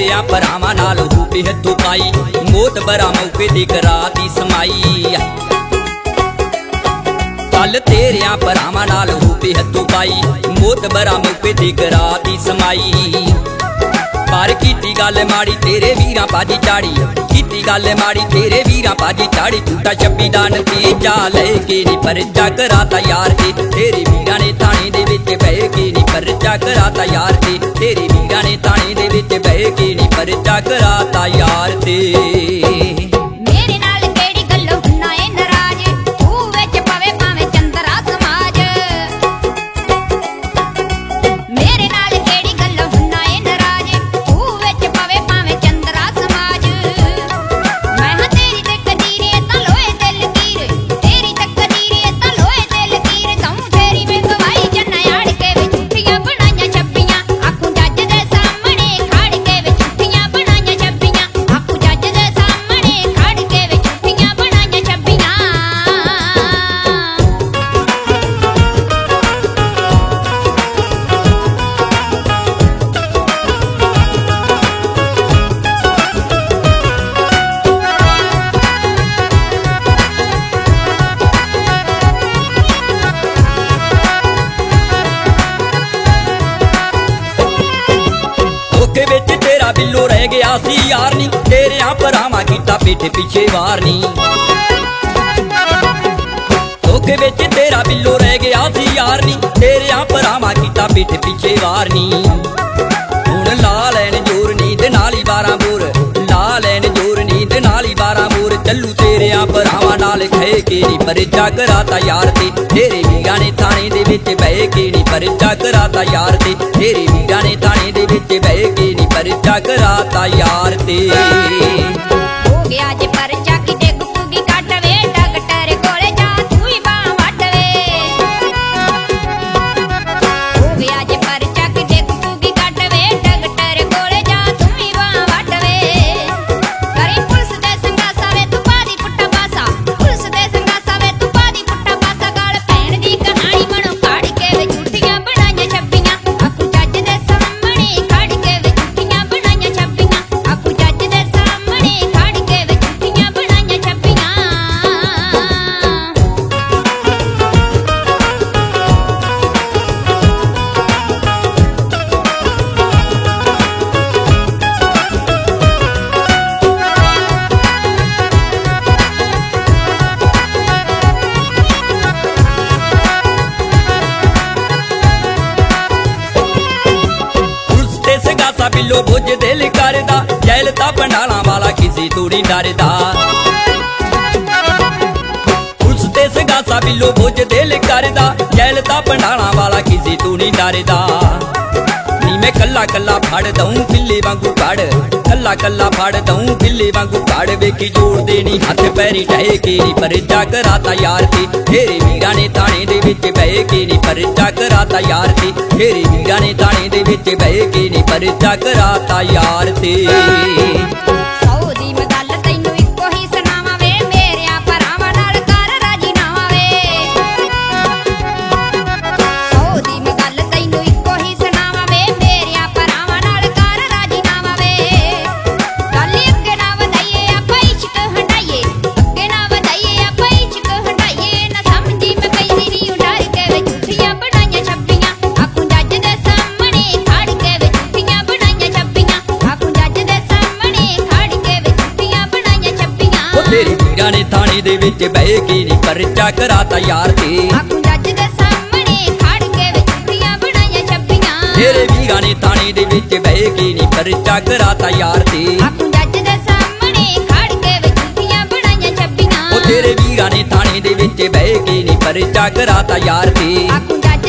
तेरिया भरावां नाल होवे हथों पाई, मोतबरा मौके ते कराती समाई। गल तेरिया भरावां नाल होवे हथों पाई, मोतबरा मौके ते कराती समाई। पर कीती गल माड़ी तेरे वीरां बाजी चाड़ी, कीती गल माड़ी तेरे वीरां बाजी चाड़ी। झूठा 26 दा नतीजा लेके नी परचा कराता यार ते, तेरे वीरां ने थाने दे विच बह के नी परचा कराता यार ते, तेरे वीरां ने थाने दे विच बह के नी परचा कराता यार ते। तेरा बिल्लो रह गया सी यार नी, तेरिया भरावां कीता पिठ पिछे वार नी। धोखे विच तेरा बिल्लो रह गया सी यार नी, तेरिया भरावां कीता पिठ पिछे वार नी। हुण ला लैन जोर नींद नाल ही 12 बोर, ला लैन जोर नींद नाल ही 12 बोर। चलू तेरिया भरावां नाल खै के नी परचा कराता यार ते, तेरे वीरां ने थाने दे विच बह के नी परचा कराता यार ते, तेरे वीरां ने थाने दे विच बह के नी परचा कराता यार ते। हो गया जे परचा की डेग पूगी काट वे, डॉक्टर कोले जा तू ही बांह वट वे। हो गया जे परचा की डेग पूगी काट वे, डॉक्टर कोले जा तू ही बांह वट वे। करे पुलिस दे संगासा वे तू पादी पुट्टा पासा, पुलिस दे संगासा वे तू पादी पुट्टा पासा। गल पैण दी कहानी मनो काढ़ के वे झूठियां बनाईयां छब्बियां, आखू जज दे सामने खड़ के वे झूठियां बनाईयां छब्बियां, आखू जज दे सामने खड़ के वे झूठियां बनाईयां छब्बियां। पुलिस ते संगासा बिल्लो बुझ दिल करदा, जैल ता पंडालां वाला किसी तों नहीं डरदा। पुलिस ते संगासा बिल्लो बुझ दिल करदा, जैल ता पंडालां वाला किसी तों नहीं डरदा। नी मैं कल्ला कल्ला फड़ दऊं बिल्ले वांगू कड़, कल्ला कल्ला फड़ दऊं बिल्ले वांगू कड़। वेखी जोड़ देनी हथ पैरी ढह के नी परचा कराता यार ते, तेरे वीरां ने थाने दे विच बह के नी परचा कराता यार ते, तेरे वीरां ने थाने दे विच बह के नी परचा कराता यार ते। सौ दी मैं गल तैनूं इक्को ही सुणावां वे, मेरिया भरावां नाल कर राजीनामा वे। सौ दी मैं गल तैनूं इक्को ही सुणावां वे, मेरिया भरावां नाल कर राजीनामा वे। गल अग्गे ना वधाईए आपां इश्क हंडाईए, अग्गे ना वधाईए आपां इश्क हंडाईए। ना समझी मैं कई दी डर के वे झूठियां बनाईयां छब्बियां, आखू जज दे सामने खड़ के वे झूठियां बनाईयां छब्बियां, आखू जज दे सामने खड़ के वे झूठियां बनाईयां छब्बियां। ओ तेरे वीरां ने थाने दे विच बह के नी परचा कराता यार ते, आखू जज दे सामने खड़ के वे झूठियां बनाईयां छब्बियां। तेरे वीरां ने थाने दे विच बह के नी परचा कराता यार ते, आखू जज दे सामने खड़ के वे झूठियां बनाईयां छब्बियां। ओ तेरे वीरां ने थाने दे विच बह के नी परचा कराता यार ते। आखू जज